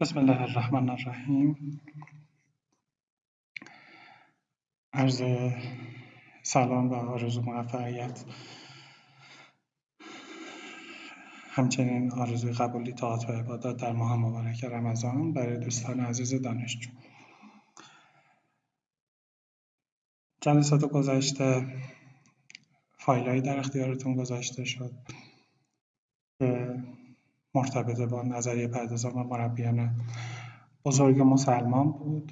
بسم الله الرحمن الرحیم. عرض سلام و آرزو موفقیت، همچنین آرزوی قبولی طاعات و عبادات در ماه مبارک رمضان برای دوستان عزیز دانشجو. جلسات گذشته فایل‌هایی در اختیارتون گذاشته شد که مرتبط با نظریه پردازان و مربیان بزرگ مسلمان بود.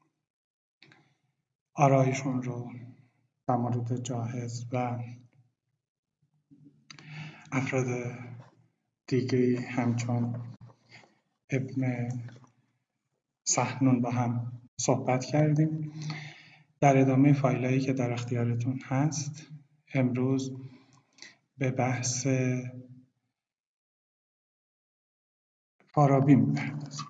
آرایشون رو در مورد جاهز و افراد دیگه همچون ابن سحنون با هم صحبت کردیم. در ادامه فایل‌هایی که در اختیارتون هست امروز به بحث فارابی می‌پردازیم.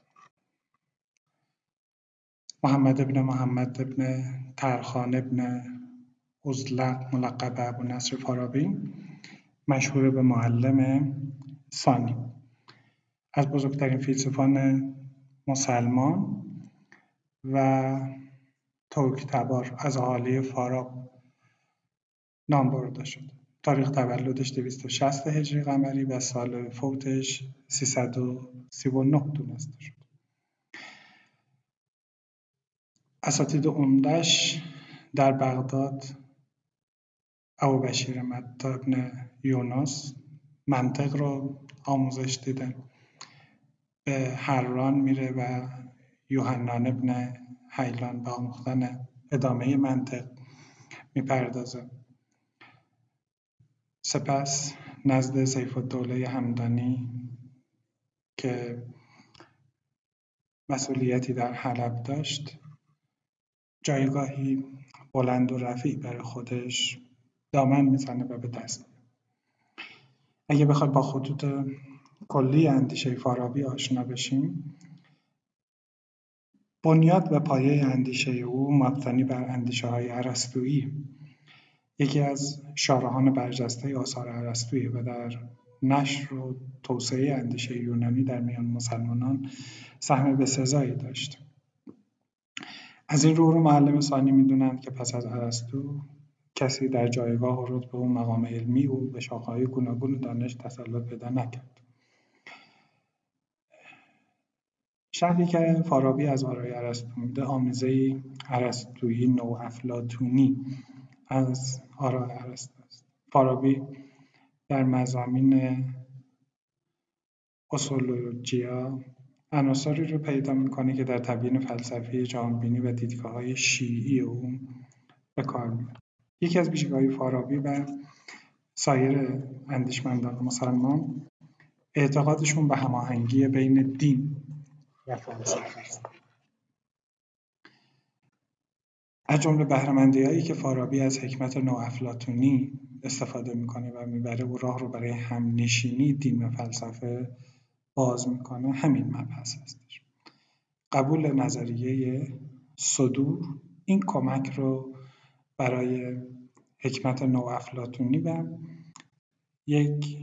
محمد ابن ترخان ابن ازلق ملقب به ابونصر فارابی، مشهور به معلم ثانی، از بزرگترین فیلسوفان مسلمان و ترک‌تبار از اهالی فاراب نام برده شد. تاریخ تولدش 260 هجری قمری و سال فوتش 339 دونسته شد. اساتید عمده‌اش در بغداد ابوبشیر متی ابن یونس منطق رو آموزش دیدن، به حران میره و یوحنان ابن حیلان به آموختن ادامه منطق میپردازه. سپس نزد سیف الدوله همدانی که مسئولیتی در حلب داشت جایگاهی بلند و رفیع برای خودش دامن میزنه و به دست میاره. اگه بخواد با خطوط کلی اندیشه فارابی آشنا بشیم، بنیاد و پایه اندیشه او مبتنی بر اندیشه‌های ارسطویی، یکی از شارحان برجسته آثار ارسطویی و در نشر و توسعه اندیشه یونانی در میان مسلمانان سهم بسزایی داشت. از این رو معلم ثانی می‌دونند که پس از ارسطو کسی در جایگاه و رتبه و مقام علمی او به شاخه‌های گوناگون دانش تسلط پیدا نکرد. شرحی که فارابی از آرای ارسطو میده آمیزه‌ای ارسطویی نوافلاطونی از آرای ارسطو است. فارابی در مضامین اصولوجیا عناصری رو پیدا میکنه که در تبیین فلسفی جهانبینی و دیدگاه‌های شیعی او به کار میاد. یکی از ویژگی‌های فارابی و سایر اندیشمندان مسلمان اعتقادشون به هماهنگی بین دین و فلسفه است. از جمله بهره‌مندی‌هایی که فارابی از حکمت نوافلاطونی استفاده میکنه و میبره و راه رو برای همنشینی دین و فلسفه باز میکنه همین مبحث هستش. قبول نظریه صدور این کمک رو برای حکمت نوافلاطونی و یک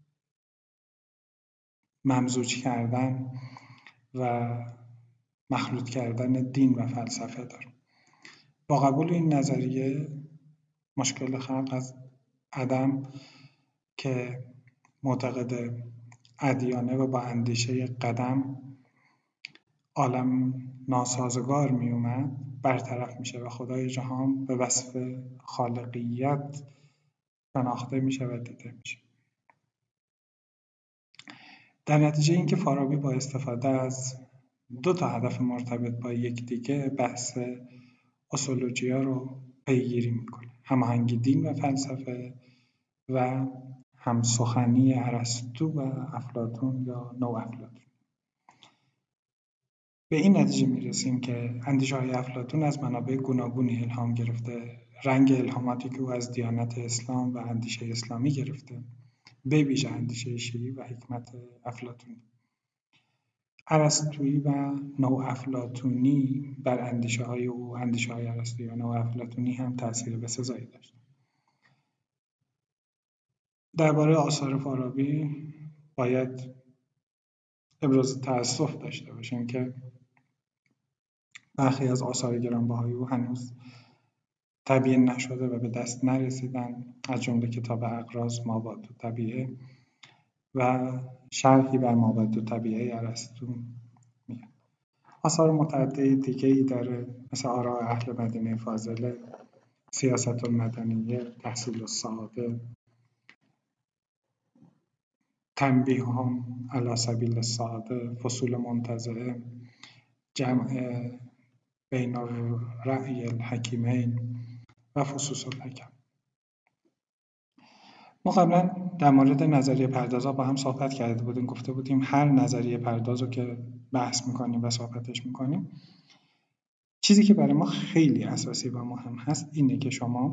ممزوج کردن و مخلوط کردن دین و فلسفه داره. با قبول این نظریه مشکل خلق از عدم که معتقد ادیانه و با اندیشه قدم عالم ناسازگار می اومد برطرف میشه و خدای جهان به وصف خالقیت شناخته میشه و دیده میشه. در نتیجه اینکه فارابی با استفاده از دو تا هدف مرتبط با یکدیگه بحث اصولوجیا رو پیگیری میکنه: هماهنگی دین و فلسفه و همسخنی ارسطو و افلاطون یا نوافلاطون. به این نتیجه میرسیم که اندیشه‌های افلاطون از منابع گوناگونی الهام گرفته. رنگ الهاماتی که او از دیانت اسلام و اندیشه اسلامی گرفته، به ویژه اندیشه شیعی و حکمت افلاطونی. ارسطویی و نوافلاطونی بر اندیشه‌های او، اندیشه‌های ارسطویی و نوافلاطونی هم تأثیر بسزایی داشت. درباره آثار فارابی باید ابراز تأسف داشته باشیم که برخی از آثار گرانبهایی او هنوز تبیین نشده و به دست نرسیدن، از جمله کتاب اقراض مابعد الطبیعه و شرحی بر مابعد الطبیعه ارسطو میاد. آثار متعدد دیگه‌ای داره، مثل آراء اهل مدینه فاضله، سیاست المدنیه، تحصیل السعاده، تنبیه علی سبیل السعاده، فصول منتزعه، جمع بین الرأی الحکیمین و فصوص الحکم. ما قبلا در مورد نظریه پردازها با هم صحبت کرده بودیم، گفته بودیم هر نظریه پرداز رو که بحث میکنیم و صحبتش میکنیم، چیزی که برای ما خیلی اساسی و مهم هست اینه که شما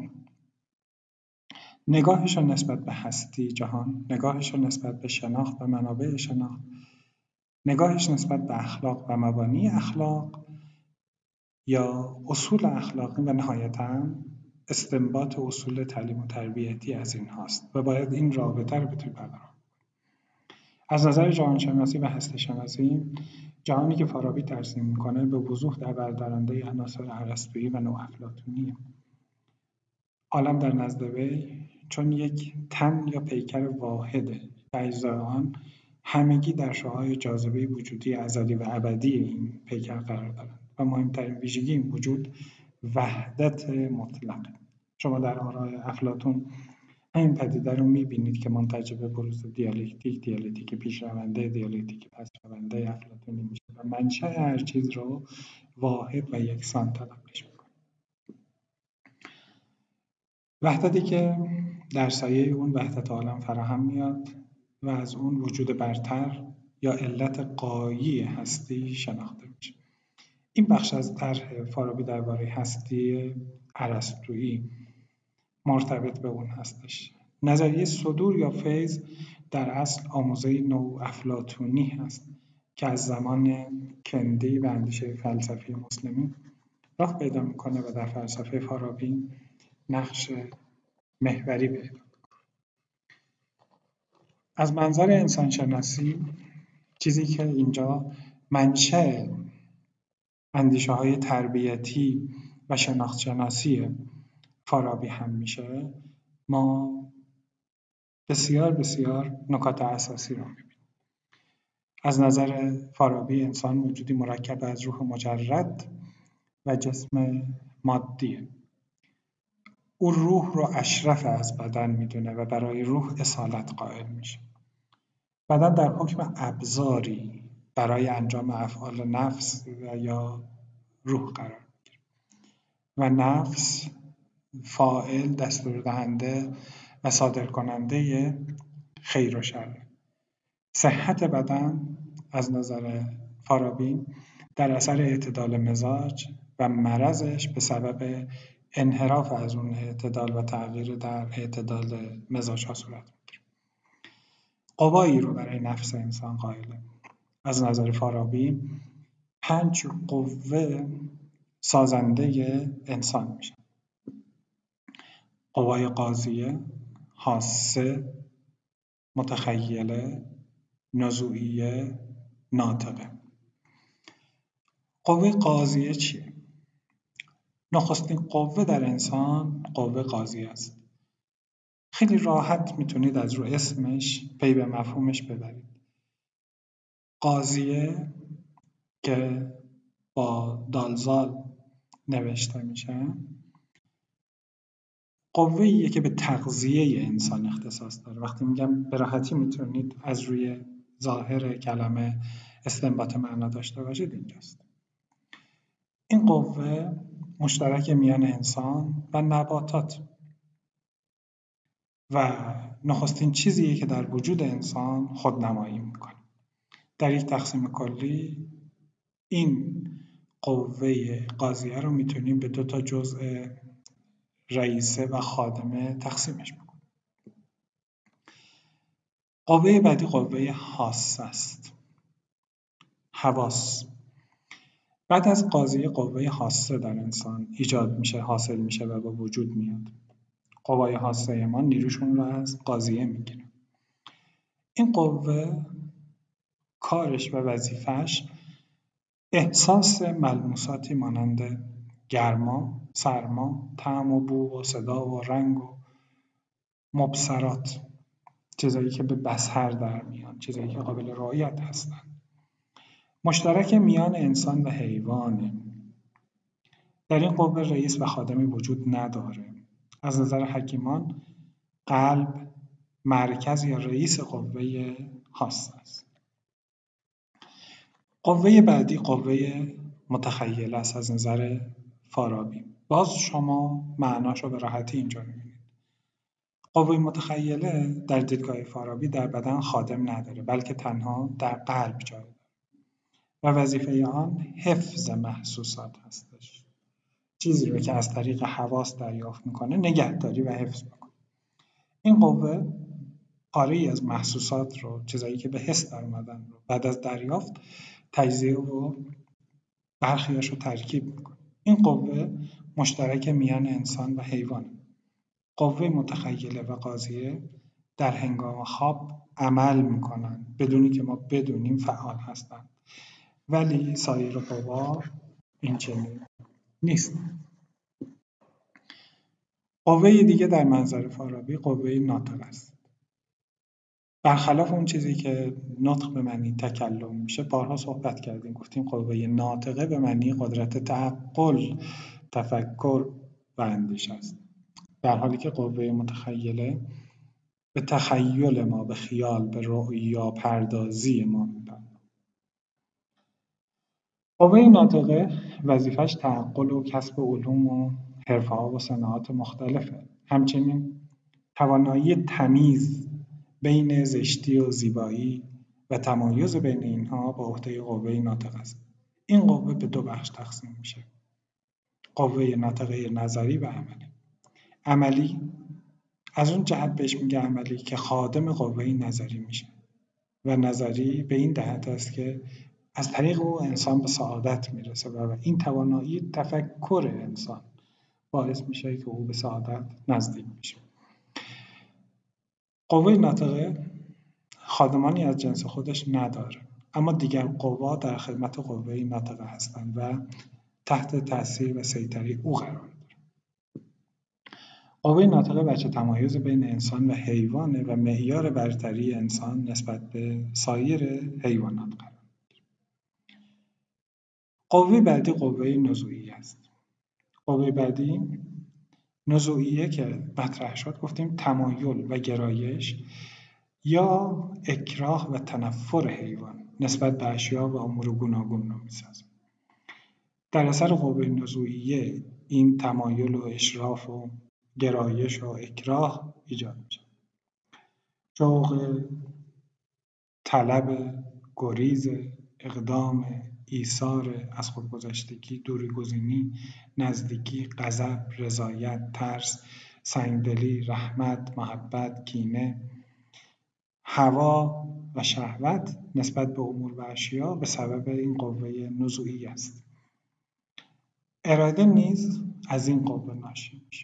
نگاهش نسبت به هستی جهان، نگاهش نسبت به شناخت و منابع شناخت، نگاهش نسبت به اخلاق و مبانی اخلاق یا اصول اخلاقی و نهایتاً استنباط اصول تعلیم و تربیتی از این هاست و باید این رابطه رو بتونی برقرار. از نظر جهانشناسی و هستی شناسی، جهانی که فارابی ترسیم میکنه به وضوح در بردارنده عناصر ارسطویی و نوافلاطونیه. عالم در نزد وی چون یک تن یا پیکر واحده و اجزای آن همگی در شعاع جاذبه وجودی ازلی و ابدی این پیکر قرار دارند و مهمترین ویژگی این وجود وحدت مطلقه. شما در آراء افلاطون این پدیده رو میبینید که منتج به بروز دیالکتیک پیشرونده، دیالکتیک پسرونده افلاطونی میشه و منشأ هر چیز رو واحد و یکسان تلقیش میکنه. وحدتی که در سایه اون وحدت عالم فراهم میاد و از اون وجود برتر یا علت غایی هستی شناخته میشه. این بخش از طرح فارابی درباره هستی ارسطویی مرتبط به اون هستش. نظریه صدور یا فیض در اصل آموزه نو افلاطونی هست که از زمان کندی و اندیشه فلسفی مسلمی راه پیدا میکنه و در فلسفه فارابی نقش محوری پیدا میکنه. از منظر انسانشناسی چیزی که اینجا منشأ اندیشه‌های تربیتی و شناخت-شناسی فارابی هم میشه، ما بسیار بسیار نکات اساسی رو میبینیم. از نظر فارابی انسان موجودی مرکب از روح مجرد و جسم مادیه. او روح رو اشرف از بدن میدونه و برای روح اصالت قائل میشه. بدن در حکم ابزاری برای انجام افعال نفس و یا روح قرار میگیره و نفس فاعل، دستور دهنده و صادر کننده خیر و شر. صحت بدن از نظر فارابی در اثر اعتدال مزاج و مرضش به سبب انحراف از اون اعتدال و تغییر در اعتدال مزاج ها صورت میگیره. قوایی رو برای نفس انسان قائله. از نظر فارابی 5 قوه سازنده انسان میشن: قوای قاضیه، حاسه، متخیله، نزوعیه، ناطقه. قوه قاضیه چیه؟ نخستین قوه در انسان قوه قاضیه است. خیلی راحت میتونید از رو اسمش پی به مفهومش ببرید. قاضیه که با دالزال نوشته میشه، قوه‌ایه که به تغذیه انسان اختصاص داره. وقتی میگم به راحتی میتونید از روی ظاهر کلمه استنباط معنا داشته باشید اینجاست. این قوه مشترک میان انسان و نباتات و نخستین چیزیه که در وجود انسان خودنمایی میکنه. در یک تقسیم کلی این قوه قاضیه رو میتونیم به 2 جزء رئیسه و خادمه تقسیمش بکنیم. قوه بعدی قوه حاسه است. حواس. بعد از قاضیه قوه حاسه در انسان ایجاد میشه، حاصل میشه و به وجود میاد. قوای حاسه ما نیروشون رو از قاضیه میگیره. این قوه کارش و وظیفه‌اش احساس ملموساتی مانند گرما، سرما، طعم و بو و صدا و رنگ و مبصرات، چیزایی که به بصر در میان، چیزایی که قابل رعایت هستن، مشترک میان انسان و حیوانه. در این قوه رئیس و خادمی وجود نداره. از نظر حکیمان قلب مرکز یا رئیس قوه خاص است. قوه بعدی قوه متخیله است از نظر فارابی. باز شما معناش رو به راحتی اینجا می‌بینید. قوه متخیله در دیدگاه فارابی در بدن خادم نداره، بلکه تنها در قلب جای داره و وظیفه آن حفظ محسوسات هستش. چیزی رو که از طریق حواس دریافت میکنه نگهداری و حفظ میکنه. این قوه پاره‌ای از محسوسات رو، چیزایی که به حس در اومدن رو بعد از دریافت تجزیه و برخیاش رو ترکیب میکنه. این قوه مشترک میان انسان و حیوان. قوه متخیله و قاضیه در هنگام خواب عمل میکنن بدونی که ما بدونیم فعال هستن، ولی سایر قوا این چنین نیست. قوه دیگه در منظر فارابی قوه ناطق است. برخلاف اون چیزی که نطق به معنی تکلم میشه، بارها صحبت کردیم، گفتیم قوه ناطقه به معنی قدرت تعقل، تفکر و اندیشه است، در حالی که قوه متخیله به تخیل ما، به خیال، به رؤیا پردازی ما میپردازه. قوه ناطقه وظیفش تعقل و کسب علوم و حرفه‌ها و صناعات مختلفه. همچنین توانایی تمیز بین زشتی و زیبایی و تمایز بین اینها به عهده قوه ناطقه است. این قوه به دو بخش تقسیم میشه: قوه ناطقه نظری و عملی. عملی از اون جهت بهش میگه عملی که خادم قوه نظری میشه و نظری به این جهت است که از طریق او انسان به سعادت میرسه و این توانایی تفکر انسان باعث میشه که او به سعادت نزدیک میشه. قوه ناطقه خادمانی از جنس خودش نداره، اما دیگر قوا در خدمت قوه ناطقه هستند و تحت تأثیر و سیطره او قرار دارند. قوه ناطقه بچه تمایز بین انسان و حیوانه و معیار برتری انسان نسبت به سایر حیوانات قرار دارد. قوه بعدی قوه نزوعی است. قوه بعدی نزوعیه که مطرح شد، گفتیم تمایل و گرایش یا اکراه و تنفر حیوان نسبت به اشیا و امور گوناگون رو میسازه. در اثر قوه نزوعیه این تمایل و اشراف و گرایش و اکراه ایجاد میشه. شوق، طلب، گریز، اقدام، ایثار، از خودگذشتگی، دوریگزینی، نزدیکی، غضب، رضایت، ترس، سنگدلی، رحمت، محبت، کینه، هوا و شهوت نسبت به امور و اشیا به سبب این قوه نزوعی است. اراده نیز از این قوه ناشی میشه.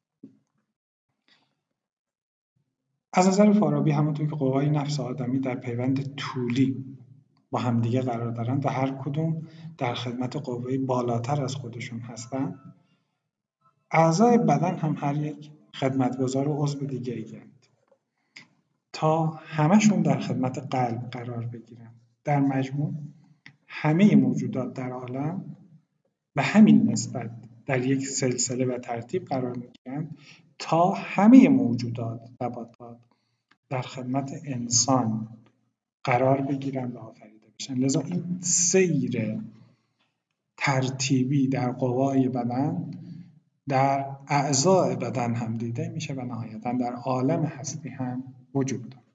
از نظر فارابی همونطور که قوای نفس آدمی در پیوند طولی با همدیگه قرار دارند و هر کدوم در خدمت قوه بالاتر از خودشون هستن، اعضای بدن هم هر یک خدمتگزار و عضو دیگه ایند تا همشون در خدمت قلب قرار بگیرن. در مجموع همه موجودات در عالم به همین نسبت در یک سلسله و ترتیب قرار میگیرند تا همه موجودات نباتات در خدمت انسان قرار بگیرن و آفریده بشن. لذا این سیر ترتیبی در قوای بدن در اعضای بدن هم دیده میشه و نهایتاً در عالم هستی هم وجود داره.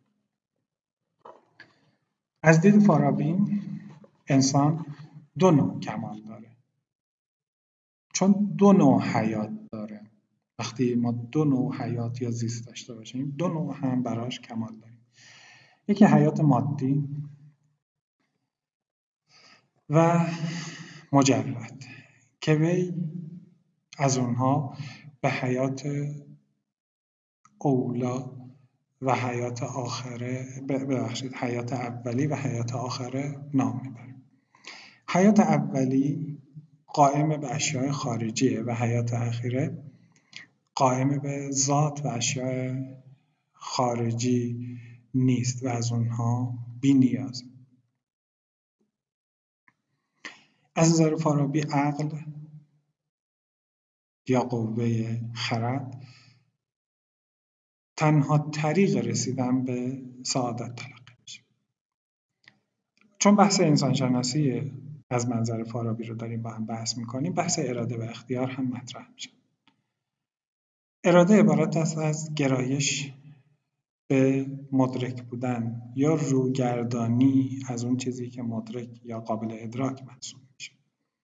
از دید فارابی انسان دو نوع کمال داره، چون دو نوع حیات داره. وقتی ما دو نوع حیات یا زیست داشته باشیم، دو نوع هم براش کمال داریم. یکی حیات مادی و مجرد که وی از اونها به حیات اولا و حیات آخره حیات اولی و حیات آخره نام میبره. حیات اولی قائم به اشیاء خارجیه و حیات اخیره قائم به ذات و اشیاء خارجی نیست و از اونها بی نیاز. از نظر فارابی عقل یا قوه خرد تنها طریق رسیدن به سعادت تلقی میشه. چون بحث انسانشناسی از منظر فارابی رو داریم با هم بحث میکنیم، بحث اراده و اختیار هم مطرح میشه. اراده عبارت است از گرایش به مدرک بودن یا روگردانی از اون چیزی که مدرک یا قابل ادراک محسوب میشه.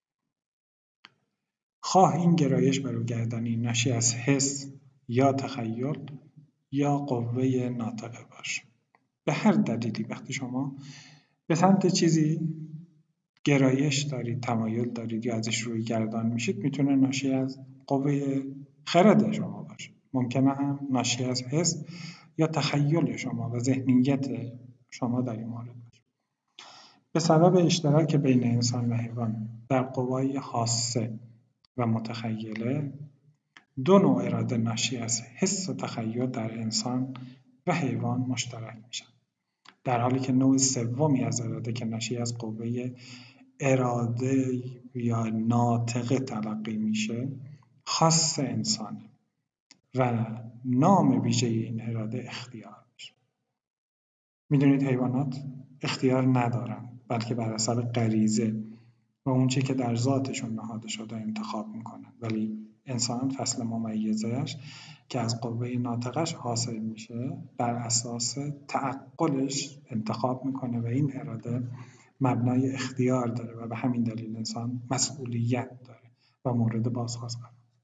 خواه این گرایش به روگردانی ناشی از حس یا تخیل یا قوه ناطقه باشه. به هر دلیلی وقتی شما به سمت چیزی گرایش دارید، تمایل دارید یا ازش رویگردان میشید، میتونه ناشی از قوه خرد شما باشه. ممکنه هم ناشی از حس یا تخیل شما و ذهنیت شما در این مورد باشه. به سبب اشتراک بین انسان و حیوان در قوای حاسه و متخیله، دو نوع اراده ناشی از حس و تخیل در انسان و حیوان مشترک میشن، در حالی که نوع سومی از اراده که ناشی از قوه اراده یا ناطقه تلقی میشه خاص انسانه و نام ویژه این اراده اختیار میشه. میدونید حیوانات اختیار ندارن، بلکه بر اثر غریزه و اون چی که در ذاتشون نهاده شده انتخاب میکنن، ولی انسان فصل ممیزش که از قوه ناطقش حاصل میشه بر اساس تعقلش انتخاب میکنه و این اراده مبنای اختیار داره و به همین دلیل انسان مسئولیت داره و مورد بازخواست قرار میگیره.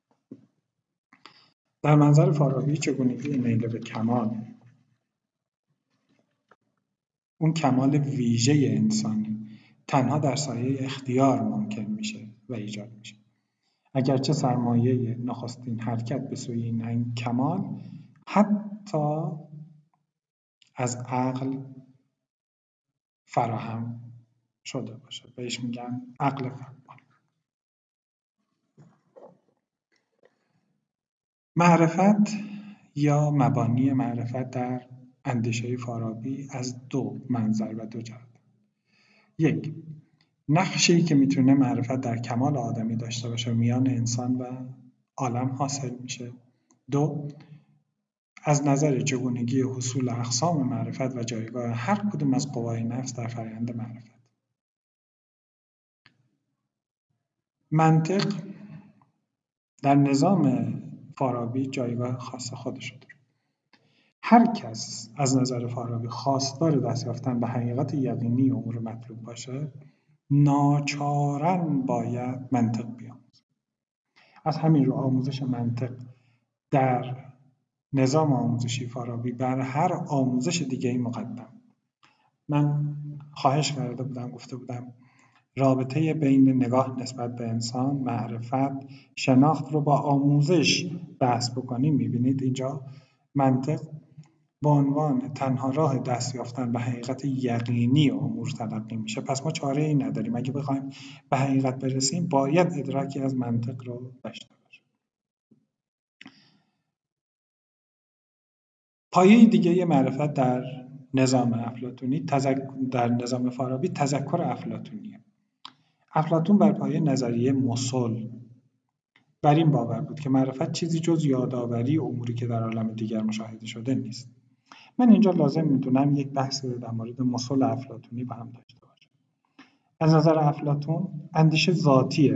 در منظر فارابی چگونگی میل به کمال، اون کمال ویژه انسانی، تنها در سایه اختیار ممکن میشه و ایجاد میشه. اگرچه سرمایه نخستین حرکت به سوی این کمال حتی از عقل فراهم شده باشه، بهش میگن عقل فعال. معرفت یا مبانی معرفت در اندیشه فارابی از دو منظر و دو جهت. یک، نقشی که میتونه معرفت در کمال آدمی داشته باشه میان انسان و عالم حاصل میشه. دو، از نظر چگونگی حصول اقسام معرفت و جایگاه هر کدوم از قوای نفس در فرآیند معرفت. منطق در نظام فارابی جایگاه خاص خودش داره. هر کس از نظر فارابی خواستار دست یافتن به حقیقت یقینی امور مطلوب باشه، ناچاراً باید منطق بیاموزه. از همین رو آموزش منطق در نظام آموزشی فارابی بر هر آموزش دیگه‌ای مقدم. من خواهش کرده بودم، گفته بودم رابطه بین نگاه نسبت به انسان، معرفت، شناخت رو با آموزش بحث بکنیم. میبینید اینجا منطق به عنوان تنها راه دست یافتن به حقیقت یقینی امور تلقی میشه. پس ما چاره ای نداریم. اگه بخوایم به حقیقت برسیم باید ادراکی از منطق رو داشته باشیم. پایه دیگه معرفت در نظام افلاطونی در نظام فارابی تذکر افلاطونیه. افلاطون بر پایه نظریه مسل بر این باور بود که معرفت چیزی جز یادآوری اموری که در عالم دیگر مشاهده شده نیست. من اینجا لازم میدونم یک بحث در مورد مسل افلاطونی با هم داشته باشیم. از نظر افلاطون اندیشه ذاتیه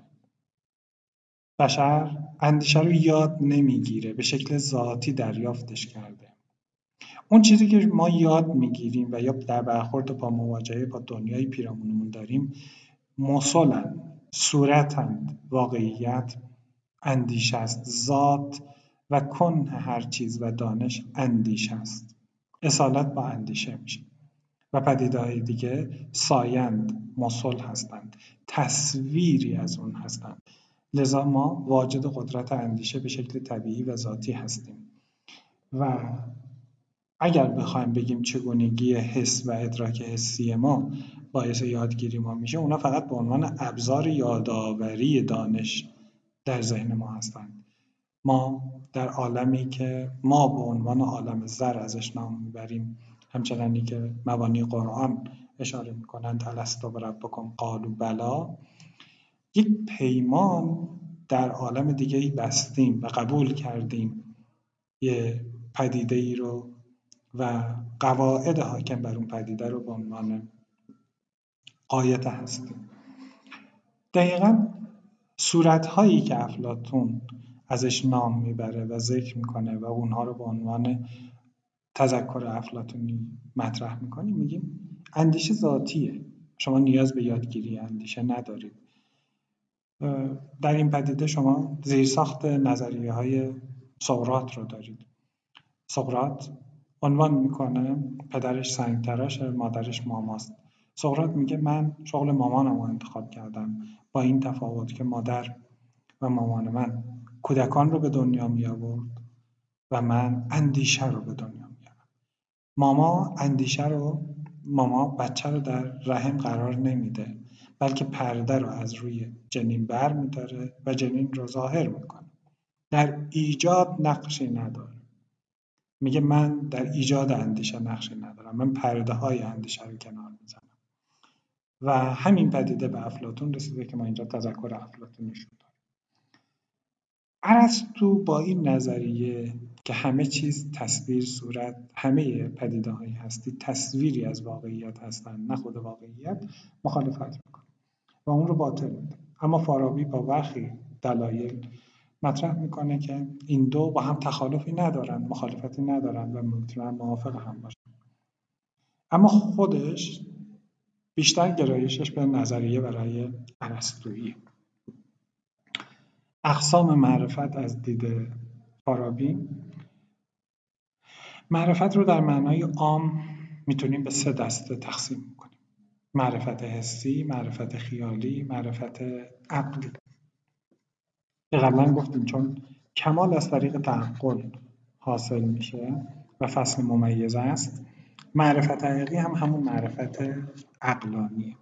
بشر اندیشه رو یاد نمیگیره، به شکل ذاتی دریافتش کرده. اون چیزی که ما یاد میگیریم و یا در برخورد با مواجهه با دنیای پیرامونمون داریم مسلن، صورتند، واقعیت اندیشه است. ذات و کنه هر چیز و دانش اندیشه است. اصالت با اندیشه میشه و پدیده‌های دیگه سایند، مسل هستند، تصویری از اون هستند. لذا ما واجد قدرت اندیشه به شکل طبیعی و ذاتی هستیم و اگر بخوایم بگیم چگونگی حس و ادراک حسی ما باعث یادگیری ما میشه، اونا فقط به عنوان ابزار یادآوری دانش در ذهن ما هستند. ما در عالمی که ما به عنوان عالم زر ازش نام میبریم، همچنانی که مبانی قرآن اشاره میکنند الست بربکم قالوا بلی، یک پیمان در عالم دیگه‌ای بستیم و قبول کردیم یه پدیده ای رو و قواعد حاکم بر اون پدیده رو به عنوان غایت هستیم. دقیقاً صورت‌هایی که افلاطون ازش نام میبره و ذکر میکنه و اونها رو به عنوان تذکر افلاطونی مطرح میکنیم، میگیم اندیشه ذاتیه، شما نیاز به یادگیری اندیشه ندارید. در این پدیده شما زیرساخت نظریه‌های سقراط رو دارید. سقراط عنوان میکنه پدرش سنگ‌تراشه، مادرش ماماست. سقراط میگه من شغل مامانم رو انتخاب کردم، با این تفاوت که مادر و مامان من کودکان رو به دنیا می آورد و من اندیشه رو به دنیا می آورد. ماما بچه رو در رحم قرار نمیده، بلکه پرده رو از روی جنین بر میداره و جنین رو ظاهر میکنه. در ایجاد نقشی نداره. میگه من در ایجاد اندیشه نقشی ندارم، من پرده های اندیشه رو کنار میزنم. و همین پدیده به افلاطون رسیده که ما اینجا تذکر افلاطونی شد. ارسطو با این نظریه که همه چیز تصویر، صورت، همه پدیده‌های هستی تصویری از واقعیت هستند نه خود واقعیت، مخالفت میکنه و اون رو باطل میده. اما فارابی با برخی دلایل مطرح میکنه که این دو با هم تخالفی ندارن، مخالفتی ندارن و میتونن موافق هم باشن. اما خودش بیشتر گرایشش به نظریه برای ارسطویی. اقسام معرفت از دید فارابی، معرفت رو در معنای عام میتونیم به 3 دسته تقسیم کنیم: معرفت حسی، معرفت خیالی، معرفت عقلی. قبلا گفتیم چون کمال از طریق تعقل حاصل میشه و فصل ممیز است، معرفت حقیقی هم همون معرفت عقلانیه.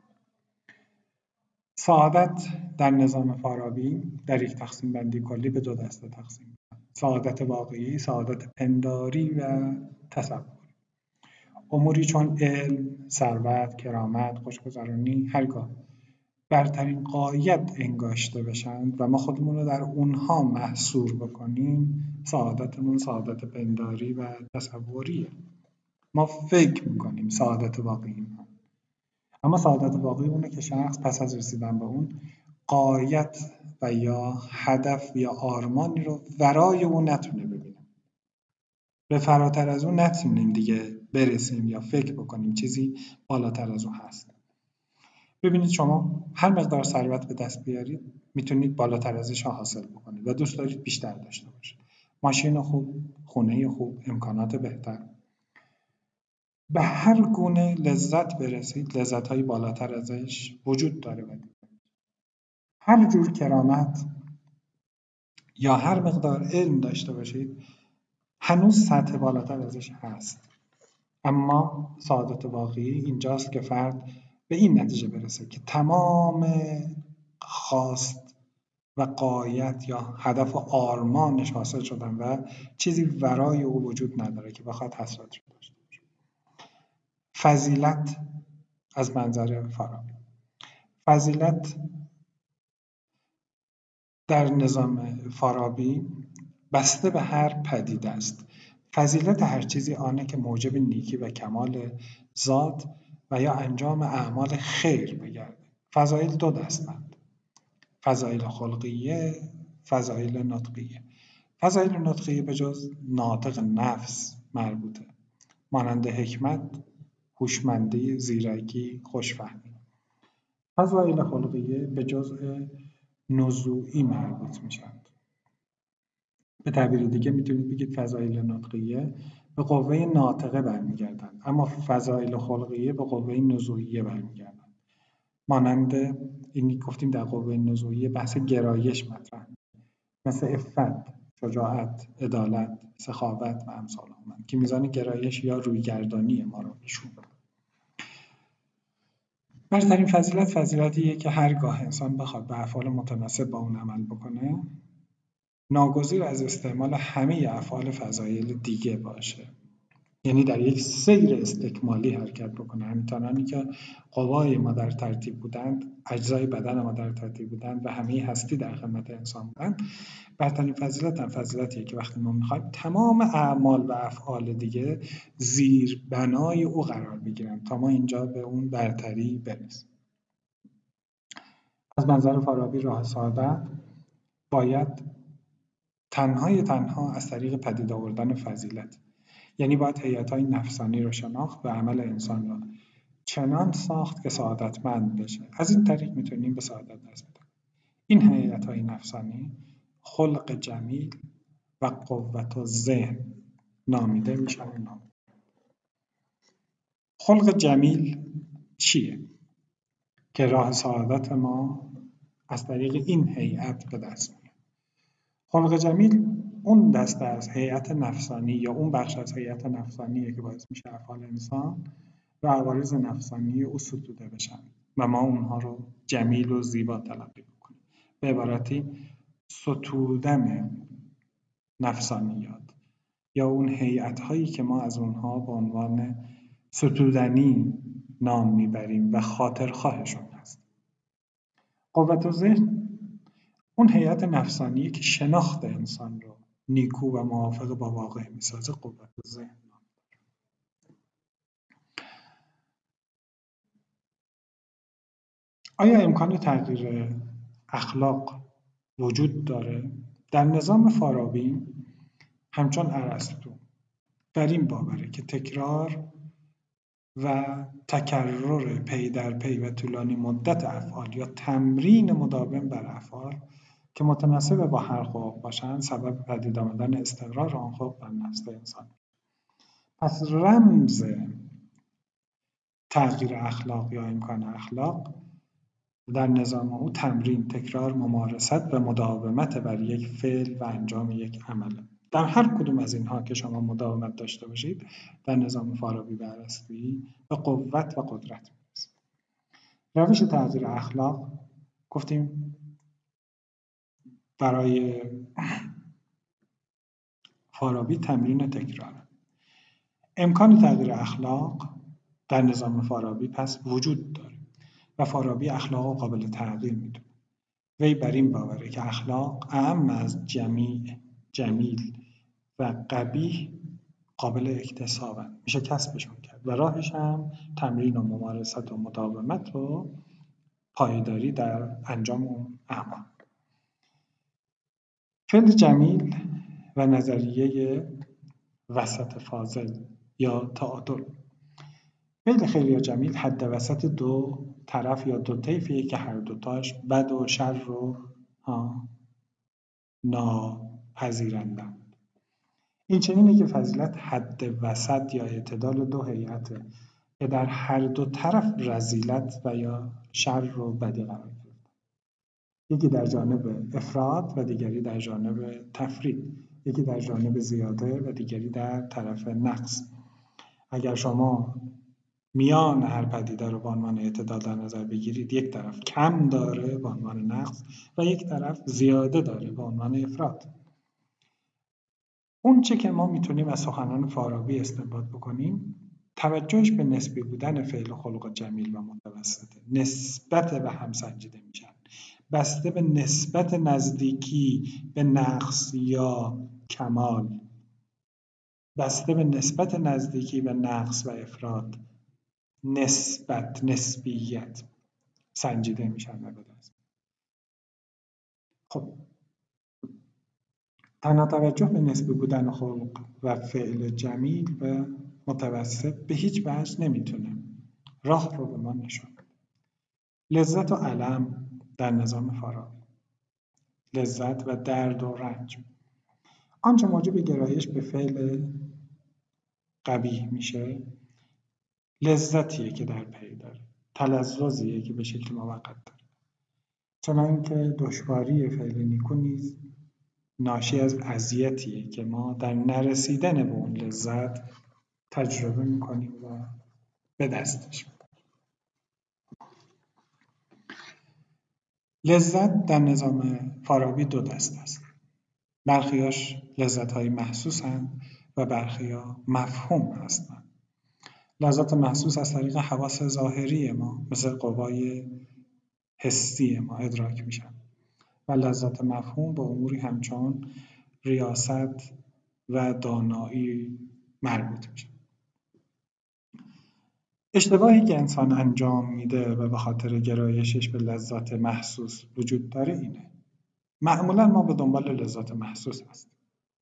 سعادت در نظام فارابی در یک تقسیم بندی کلی به 2 دسته تقسیم میشه: سعادت واقعی، سعادت پنداری و تصور. اموری چون علم، ثروت، کرامت، خوشگذرانی هرگاه برترین غایت انگاشته بشند و ما خودمون رو در اونها محصور بکنیم، سعادتمون سعادت پنداری و تصوریه. ما فکر میکنیم سعادت واقعی ما. اما سعادت واقعی اونه که شخص پس از رسیدن به اون غایت و یا هدف یا آرمانی رو ورای اون نتونه ببینه. به فراتر از اون نتونیم دیگه برسیم یا فکر بکنیم چیزی بالاتر از اون هست. ببینید شما هر مقدار ثروت به دست بیارید میتونید بالاتر ازش حاصل بکنید و دوست دارید بیشتر داشته باشید. ماشین خوب، خونه خوب، امکانات بهتر. به هر گونه لذت برسید، لذت‌های بالاتر ازش وجود داره. هر جور کرامت یا هر مقدار علم داشته باشید، هنوز سطح بالاتر ازش هست. اما سعادت واقعی اینجاست که فرد به این نتیجه برسه که تمام خواست و غایت یا هدف و آرمانش حاصل شدن و چیزی ورای او وجود نداره که بخواد حسرت رو داشته باشه. فضیلت از منظر فارابی، فضیلت در نظام فارابی بسته به هر پدیده است. فضیلت هر چیزی آنه که موجب نیکی و کمال ذات و یا انجام اعمال خیر بگرده. فضایل 2 دستند: فضایل خلقیه، فضایل نطقیه. فضایل نطقیه به جز ناطق نفس مربوطه، مانند حکمت، هوشمندی، زیرکی، خوشفهمی. فضایل خلقیه به جزء نزوعی مربوط میشند. به تعبیر دیگه میتونید بگید فضایل نطقیه به قوه ناطقه برمیگردند، اما فضایل خلقیه به قوه نزوعیه برمیگردند. مانند اینی گفتیم در قوه نزوعیه بحث گرایش مطرح، مثل عفت، شجاعت، عدالت، سخاوت و امثال. قدرتمند که میزان گرایش یا رویگردانی ما رو نشون بده. برترین فضیلت فضیلتیه که هرگاه انسان بخواد به افعال متناسب با اون عمل بکنه ناگزیر از استعمال همه افعال فضایل دیگه باشه، یعنی در یک سیر استکمالی حرکت بکنه، همینطورانی که قوای ما در ترتیب بودند، اجزای بدن ما در ترتیب بودند و همه هستی در خدمت انسان بودند. برترین فضیلت هم فضیلتیه که وقتی ما میخوایم تمام اعمال و افعال دیگه زیر بنای او قرار بگیرن تا ما اینجا به اون برتری برسیم. از منظر فارابی راه سعادت باید تنها از طریق پدید آوردن فضیلت، یعنی باید هیئت‌های نفسانی رو شناخت و عمل انسان را چنان ساخت که سعادتمند بشه. از این طریق میتونیم به سعادت دست پیدا کنیم. این هیئت‌های نفسانی خلق جمیل و قوت الذهن نامیده میشن. خلق جمیل چیه؟ که راه سعادت ما از طریق این هیئت به دست میاد. خلق جمیل اون دسته از هیئت نفسانی یا اون بخش از هیئت نفسانیه که باعث میشه افعال انسان و عوارض نفسانی او ستوده بشن و ما اونها رو جمیل و زیبا تلقی بکنیم. به عبارتی ستودن نفسانیات یا اون هیئت‌هایی که ما از اونها به عنوان ستودنی نام میبریم و خاطرخواهشون هست. قوت الذهن اون هیئت نفسانی که شناخت انسان رو نیکو و موافق با واقع میسازه قوت الذهن. آیا امکان تغییر اخلاق وجود داره؟ در نظام فارابی همچون ارسطو بر این باوره که تکرار و تکرر پی در پی و طولانی مدت افعال یا تمرین مداوم بر افعال که متناسب با هر خلق باشند سبب پدید آمدن استقرار آن خلق در نفس انسان. پس رمز تغییر اخلاق یا امکان اخلاق در نظام او تمرین، تکرار، ممارست و مداومت بر یک فعل و انجام یک عمله. در هر کدوم از اینها که شما مداومت داشته باشید در نظام فارابی و ارسطویی به قوت و قدرت میرسید. روش تغییر اخلاق گفتیم برای فارابی تمرین تکرار. امکان تغییر اخلاق در نظام فارابی پس وجود داره و فارابی اخلاق قابل تغییر میدونه. وی بر این باوره که اخلاق اعم از جمیل و قبیح قابل اکتسابند، میشه کسبشون کرد و راهش هم تمرین و ممارست و مداومت و پایداری در انجام اون اعمال. فعل جمیل و نظریه وسط فاضل یا تعادل. فعل خیر جمیل حد وسط دو طرف یا دو طیفیه که هر دوتاش بد و شر رو ناپذیرندند. این چنینه که فضیلت حد وسط یا اعتدال دو هیئته که در هر دو طرف رذیلت و یا شر و بدی قرار گرفته. یکی در جانب افراط و دیگری در جانب تفریط، یکی در جانب زیاده و دیگری در طرف نقص. اگر شما میان هر پدیده رو به عنوان اعتدال در نظر بگیرید، یک طرف کم داره به عنوان نقص و یک طرف زیاده داره به عنوان افراط. اون چه که ما میتونیم از سخنان فارابی استنباط بکنیم توجهش به نسبی بودن فعل خلق جمیل و متوسطه، نسبت به هم سنجیده میشن بسته به نسبت نزدیکی به نقص یا کمال، بسته به نسبت نزدیکی به نقص و افراط، نسبیت سنجیده میشن و به دست. خب تنها توجه به نسبی بودن خلق و فعل جمیل و متوسط به هیچ وجه نمیتونه راه رو به ما نشون بده. لذت و الم در نظام فارابی، لذت و درد و رنج، آنچه موجب گرایش به فعل قبیح میشه لذتیه که در پی داره، تلذذیه که به شکل موقت داره. چنانکه دشواری فعل نیکو نیز ناشی از اذیتیه که ما در نرسیدن به اون لذت تجربه میکنیم و به دستش می‌آوریم. لذت در نظام فارابی دو دسته است. برخیاش لذت‌های محسوس‌اند و برخیا مفهوم هستند. لذات محسوس از طریق حواس ظاهری ما مثل قوای حسی ما ادراک میشن و لذات مفهوم با اموری همچون ریاست و دانایی مربوط میشه. اشتباهی که انسان انجام میده و به خاطر گرایشش به لذات محسوس وجود داره اینه: معمولا ما به دنبال لذات محسوس هستیم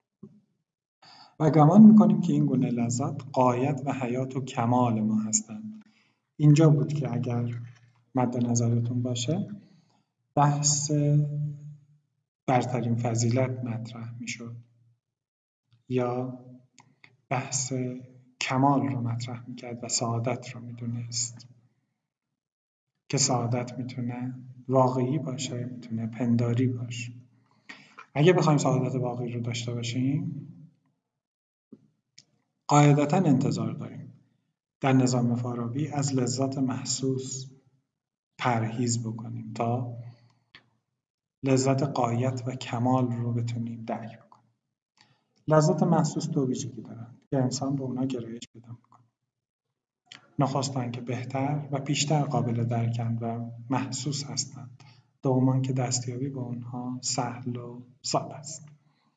و گمان میکنیم که این گونه لذات غایت و حیات و کمال ما هستند. اینجا بود که اگر مد نظرتون باشه بحث برترین فضیلت مطرح میشد یا بحث کمال رو مطرح میکرد و سعادت رو میدونست که سعادت میتونه واقعی باشه، میتونه پنداری باشه. اگه بخوایم سعادت واقعی رو داشته باشیم قاعدتاً انتظار داریم در نظام فارابی از لذات محسوس پرهیز بکنیم تا لذت غایت و کمال رو بتونیم درک بکنیم. لذت محسوس دو ویژگی دارن که انسان به اونا گرایش پیدا میکنه. نخستن که بهتر و بیشتر قابل درکند و محسوس هستند. دومان که دستیابی به اونها سهل و ساده است.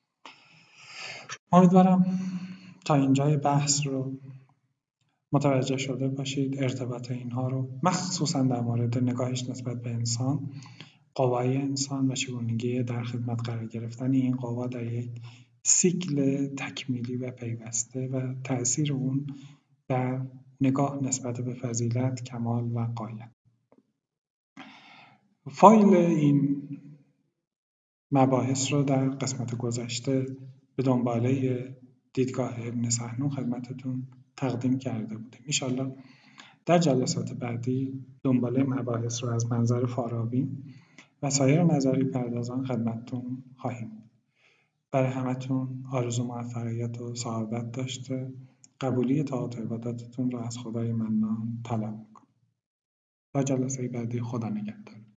امیدوارم تا اینجای بحث رو متوجه شده باشید، ارتباط اینها رو مخصوصا در مورد نگاهش نسبت به انسان، قوای انسان و چگونگی در خدمت قرار گرفتن این قوا در یک سیکل تکمیلی و پیوسته و تأثیر اون در نگاه نسبت به فضیلت، کمال و غایت. فایل این مباحث رو در قسمت گذشته به دنباله دیدگاه ابن سحنون خدمتتون تقدیم کرده بودیم. انشالله در جلسات بعدی دنباله مباحث رو از منظر فارابی و سایر نظری پردازان خدمتتون خواهیم. برای همتون آرزو موفقیت و سعادت داشته، قبولی طاعات و عباداتتون رو از خدای منان طلب میکنم. تا جلسه بعدی، خدا نگهدار.